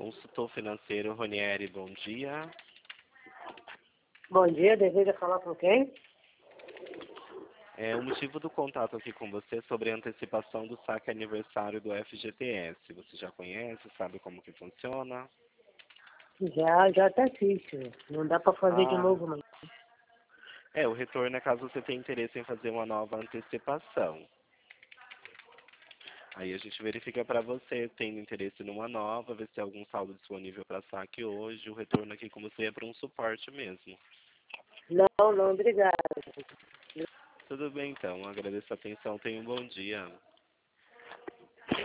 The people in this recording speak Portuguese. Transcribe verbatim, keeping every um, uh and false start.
consultor financeiro Ronieri, bom dia. Bom dia, deseja falar com quem? É, o motivo do contato aqui com você é sobre a antecipação do saque aniversário do F G T S. Você já conhece, sabe como que funciona? Já, já até fiz, senhor. Não dá para fazer de Ah, novo, não. é, o retorno é caso você tenha interesse em fazer uma nova antecipação. Aí a gente verifica para você, tendo interesse numa nova, ver se tem algum saldo disponível para saque hoje. O retorno aqui com você é para um suporte mesmo. Não, não, obrigado. Tudo bem então, agradeço a atenção, tenha um bom dia.